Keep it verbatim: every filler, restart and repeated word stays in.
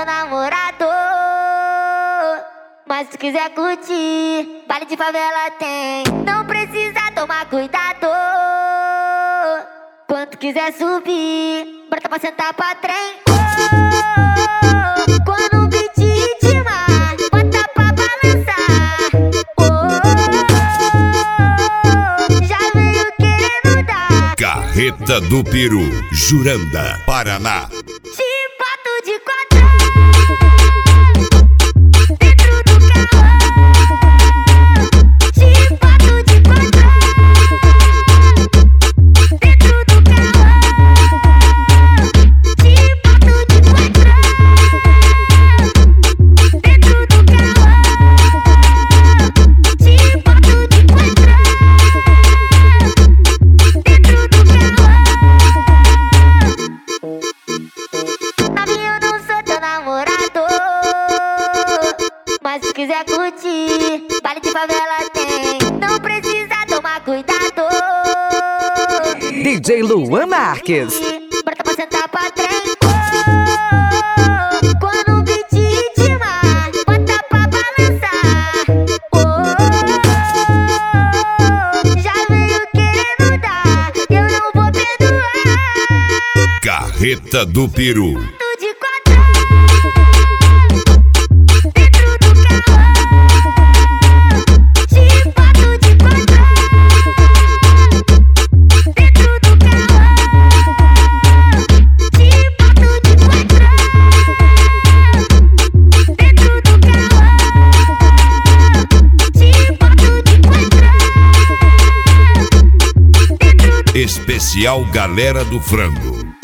namorado, mas se quiser curtir, baile de favela tem. Não precisa tomar cuidado. Quando quiser subir, brota pra sentar pra trem. Oh, quando o beat ritmar, bota pra balançar. Oh, já veio querendo dar. Carreta do Peru, Juranda, Paraná. Te boto de quatro dentro do carro. Te boto de quatro dentro do carro. Te boto de quatro dentro do carro. Te boto de quatro dentro do carro. Novinho, eu não sou teu namorado, mas se quiser curtir, baile de favela tem. Não precisa tomar cuidado. D J Luan Marques. Brota pra sentar pra trem. Oh, quando o beat ritmar, bota pra balançar. Oh, já veio querendo dar, eu não vou perdoar. Carreta do Peru. Boto de quatro dentro do carro. Te boto de quatro dentro do carro. Te boto de quatro dentro do carro. Te boto de quatro dentro do Especial Galera do Frango.